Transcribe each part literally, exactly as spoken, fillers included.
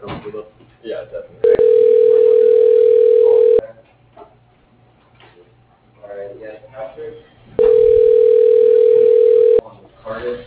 Yeah, definitely. Alright, yes, Patrick. Cardiff.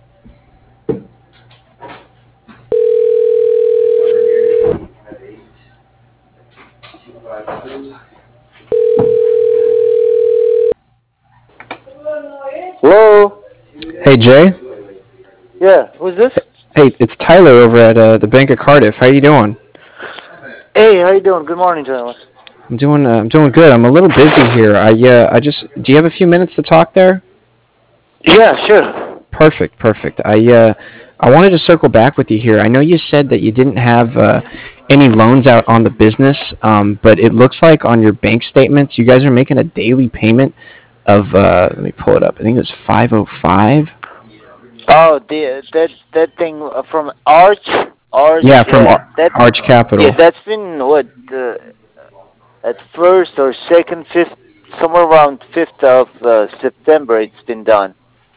Hello? Hey Jay. Yeah, who's this? Hey, it's Tyler over at uh, the Bank of Cardiff. How you doing? Hey, how you doing? Good morning, gentlemen. I'm doing. Uh, I'm doing good. I'm a little busy here. I uh, I just. Do you have a few minutes to talk there? Yeah, sure. Perfect. Perfect. I uh, I wanted to circle back with you here. I know you said that you didn't have uh, any loans out on the business, um, but it looks like on your bank statements, you guys are making a daily payment of. Uh, let me pull it up. I think it was five oh five. Oh, the that that thing uh, from Arch, Arch, Yeah, from yeah, Ar- that Arch yeah, Capital. that's been what uh, at first or second, fifth, somewhere around fifth of uh, September. It's been done.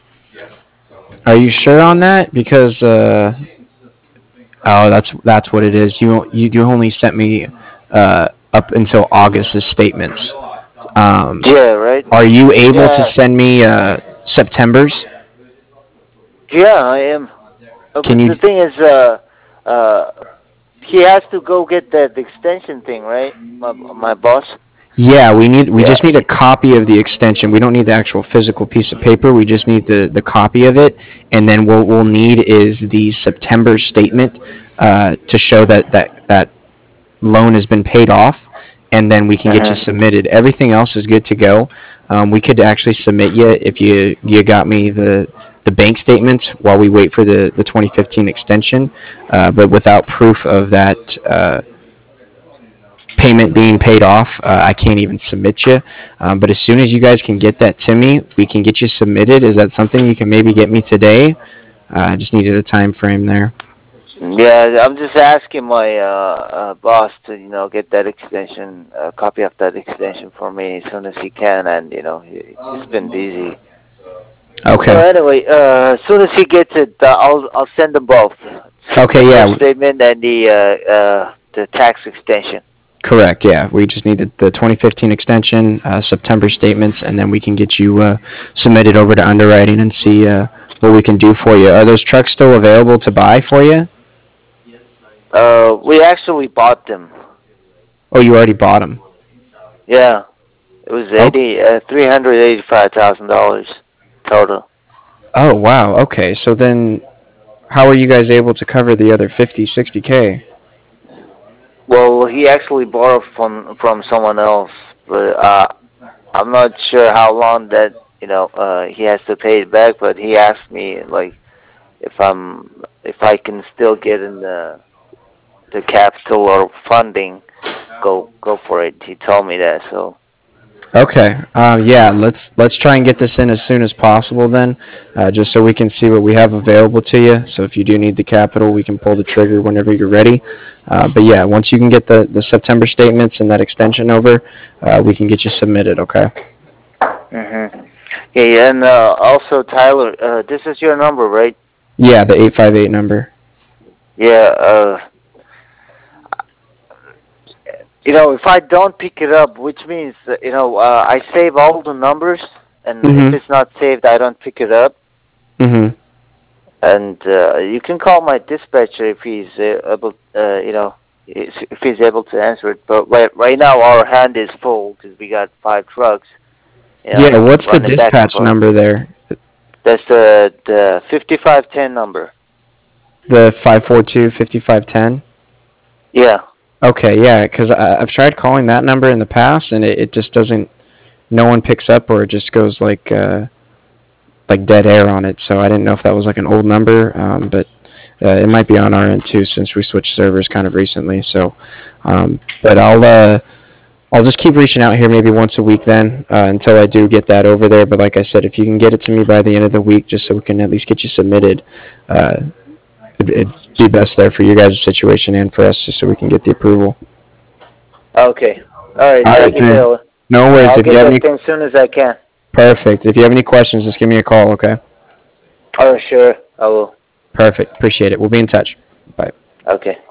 Are you sure on that? Because uh, oh, that's that's what it is. You you, you only sent me uh, up until August's statements. Um, Yeah, right. are you able to Yeah, send me uh, September's? yeah, I am. Uh, Can but you? the thing is, uh, uh, he has to go get that extension thing, right? My my boss. Yeah, we need we Yeah. just need a copy of the extension. We don't need the actual physical piece of paper. We just need the, the copy of it, and then what we'll need is the September statement uh, to show that, that that loan has been paid off, and then we can get you Mhm. submitted. Everything else is good to go. Um, we could actually submit you if you you got me the the bank statements while we wait for the, the twenty fifteen extension, uh, but without proof of that uh, payment being paid off, uh, I can't even submit you. Um, but as soon as you guys can get that to me, we can get you submitted. Is that something you can maybe get me today? Uh, I just needed a time frame there. Yeah, I'm just asking my uh, uh, boss to, you know, get that extension, a copy of that extension for me as soon as he can, and you know, he, he's been busy. So Okay. anyway, uh, as soon as he gets it, uh, I'll I'll send them both, Okay. September Yeah. statement and the uh, uh, the tax extension. Correct. Yeah, we just needed the twenty fifteen extension, uh, September statements, and then we can get you uh, submitted over to underwriting and see uh, what we can do for you. Are those trucks still available to buy for you? Uh, we actually bought them. Oh, you already bought them. Yeah, it was Oh, eighty, uh, three hundred eighty-five thousand dollars total. oh wow. Okay, so then how are you guys able to cover the other fifty, sixty k? Well, he actually borrowed from from someone else, but uh, I'm not sure how long that you know uh, he has to pay it back. But he asked me like if I'm if I can still get in the the capital or funding, go go for it. He told me that. So Okay. Um, yeah. Let's let's try and get this in as soon as possible then, uh, just so we can see what we have available to you. So if you do need the capital, we can pull the trigger whenever you're ready. Uh, but yeah, once you can get the, the September statements and that extension over, uh, we can get you submitted. Okay. hmm yeah, yeah, and uh, also Tyler, uh, this is your number, right? Yeah, the eight five eight number. Yeah. Uh, you know, if I don't pick it up, which means uh, you know uh, I save all the numbers, and if Mm-hmm. it's not saved, I don't pick it up. Mm-hmm. And uh, you can call my dispatcher if he's uh, able, uh, you know, if he's able to answer it. But right, right now our hand is full because we got five trucks, you Yeah, know, what's the running back and dispatch forth. number there? That's the the fifty-five ten number. The five four two fifty five ten. Yeah. Okay, yeah, because I've tried calling that number in the past, and it, it just doesn't. No one picks up, or it just goes like uh, like dead air on it. So I didn't know if that was like an old number, um, but uh, it might be on our end too, since we switched servers kind of recently. So, um, but I'll uh, I'll just keep reaching out here maybe once a week then uh, until I do get that over there. But like I said, if you can get it to me by the end of the week, just so we can at least get you submitted, uh, it'd, it'd be best there for your guys' situation and for us, just so we can get the approval. Okay. All right. All Thank right, you, man. Taylor. No Yeah, worries. I'll If you get have that any, thing as soon as I can. perfect. If you have any questions, just give me a call. Okay. Oh, sure. I will. Perfect. Appreciate it. We'll be in touch. Bye. Okay.